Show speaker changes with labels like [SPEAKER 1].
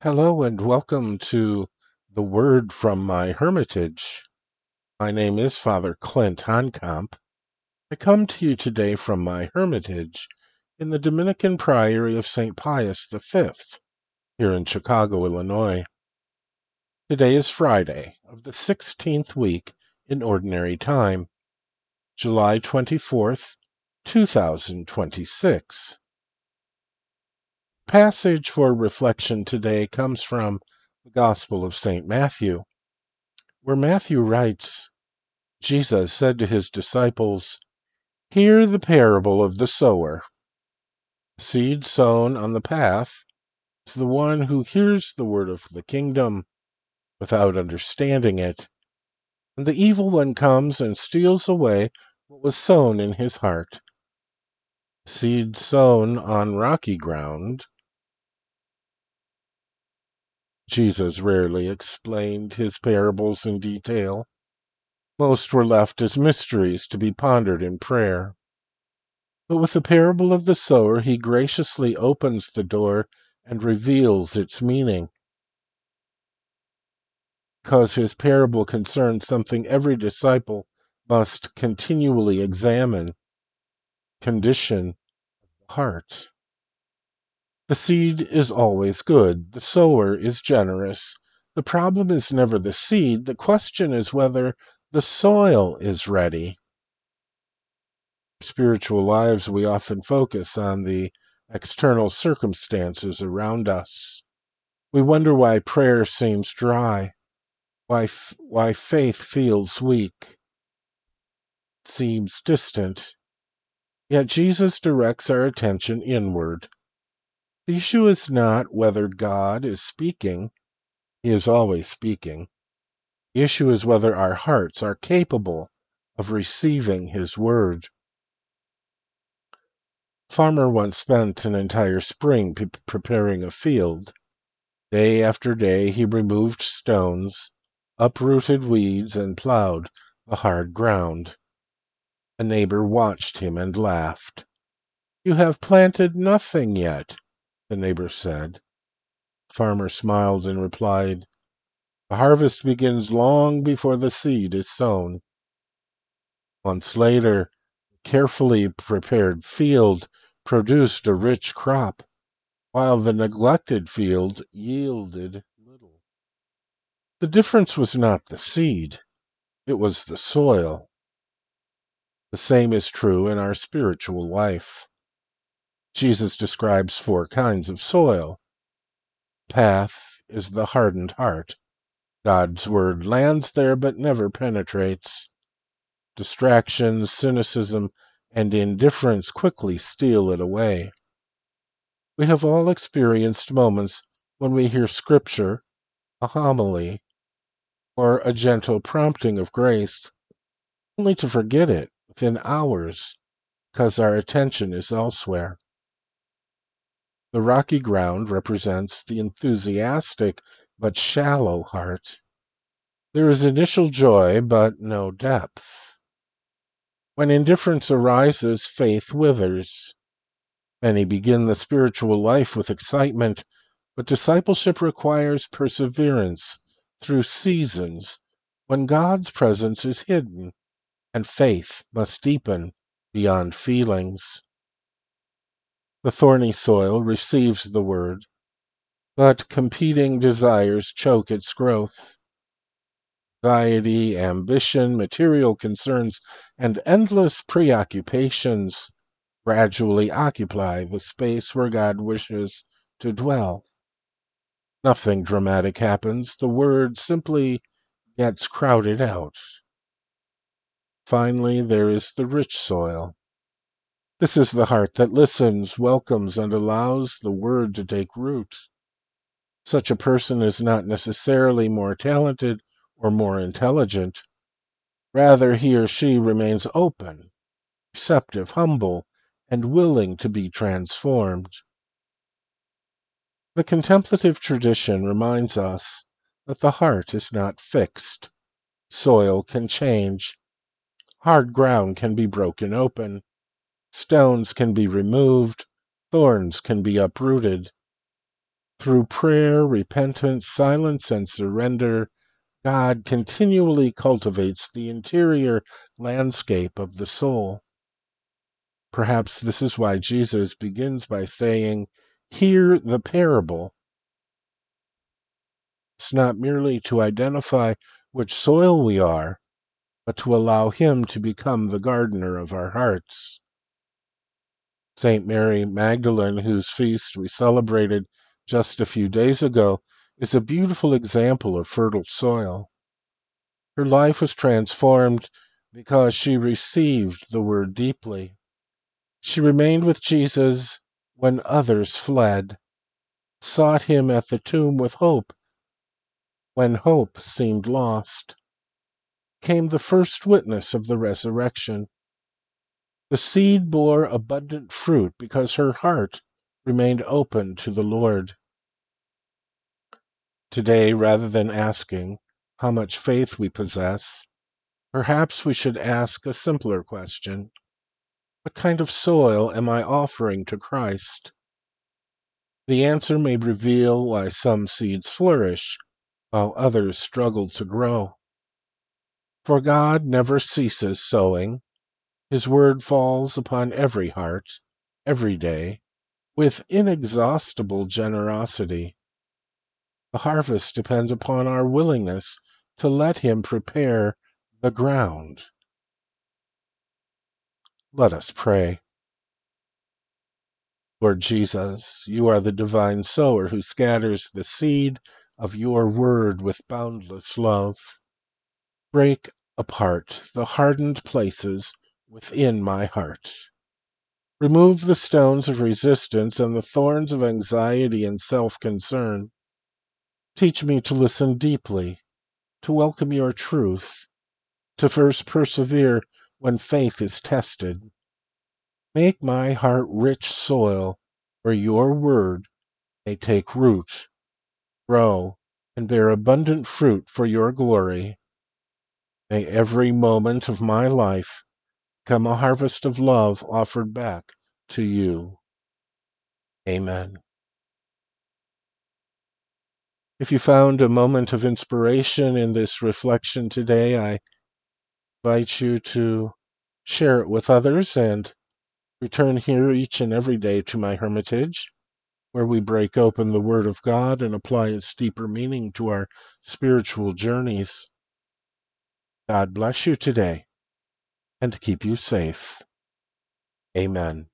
[SPEAKER 1] Hello and welcome to the Word from my Hermitage. My name is Father Clint Honkamp. I come to you today from my Hermitage in the Dominican Priory of St. Pius V, here in Chicago, Illinois. Today is Friday of the 16th week in Ordinary Time, July 24th, 2026. Passage for reflection today comes from the Gospel of St. Matthew, where Matthew writes, Jesus said to his disciples, "Hear the parable of the sower. Seed sown on the path is the one who hears the word of the kingdom without understanding it, and the evil one comes and steals away what was sown in his heart. Seed sown on rocky ground." Jesus rarely explained his parables in detail. Most were left as mysteries to be pondered in prayer. But with the parable of the sower, he graciously opens the door and reveals its meaning. Because his parable concerns something every disciple must continually examine: condition of the heart. The seed is always good. The sower is generous. The problem is never the seed. The question is whether the soil is ready. In spiritual lives, we often focus on the external circumstances around us. We wonder why prayer seems dry, why faith feels weak, seems distant. Yet Jesus directs our attention inward. The issue is not whether God is speaking. He is always speaking. The issue is whether our hearts are capable of receiving his word. A farmer once spent an entire spring preparing a field. Day after day he removed stones, uprooted weeds, and plowed the hard ground. A neighbor watched him and laughed. "You have planted nothing yet," the neighbor said. The farmer smiled and replied, "The harvest begins long before the seed is sown." Months later, the carefully prepared field produced a rich crop, while the neglected field yielded little. The difference was not the seed, it was the soil. The same is true in our spiritual life. Jesus describes four kinds of soil. Path is the hardened heart. God's word lands there but never penetrates. Distractions, cynicism, and indifference quickly steal it away. We have all experienced moments when we hear scripture, a homily, or a gentle prompting of grace, only to forget it within hours because our attention is elsewhere. The rocky ground represents the enthusiastic but shallow heart. There is initial joy, but no depth. When indifference arises, faith withers. Many begin the spiritual life with excitement, but discipleship requires perseverance through seasons when God's presence is hidden and faith must deepen beyond feelings. The thorny soil receives the word, but competing desires choke its growth. Anxiety, ambition, material concerns, and endless preoccupations gradually occupy the space where God wishes to dwell. Nothing dramatic happens. The word simply gets crowded out. Finally, there is the rich soil. This is the heart that listens, welcomes, and allows the word to take root. Such a person is not necessarily more talented or more intelligent. Rather, he or she remains open, receptive, humble, and willing to be transformed. The contemplative tradition reminds us that the heart is not fixed. Soil can change. Hard ground can be broken open. Stones can be removed. Thorns can be uprooted. Through prayer, repentance, silence, and surrender, God continually cultivates the interior landscape of the soul. Perhaps this is why Jesus begins by saying, "Hear the parable." It's not merely to identify which soil we are, but to allow Him to become the gardener of our hearts. St. Mary Magdalene, whose feast we celebrated just a few days ago, is a beautiful example of fertile soil. Her life was transformed because she received the Word deeply. She remained with Jesus when others fled, sought Him at the tomb with hope when hope seemed lost, came the first witness of the resurrection. The seed bore abundant fruit because her heart remained open to the Lord. Today, rather than asking how much faith we possess, perhaps we should ask a simpler question. What kind of soil am I offering to Christ? The answer may reveal why some seeds flourish, while others struggle to grow. For God never ceases sowing. His word falls upon every heart, every day, with inexhaustible generosity. The harvest depends upon our willingness to let Him prepare the ground. Let us pray. Lord Jesus, you are the divine sower who scatters the seed of your word with boundless love. Break apart the hardened places within my heart. Remove the stones of resistance and the thorns of anxiety and self-concern. Teach me to listen deeply, to welcome your truth, to first persevere when faith is tested. Make my heart rich soil where your word may take root, grow, and bear abundant fruit for your glory. May every moment of my life become a harvest of love offered back to you. Amen. If you found a moment of inspiration in this reflection today, I invite you to share it with others and return here each and every day to my hermitage, where we break open the Word of God and apply its deeper meaning to our spiritual journeys. God bless you today and keep you safe. Amen.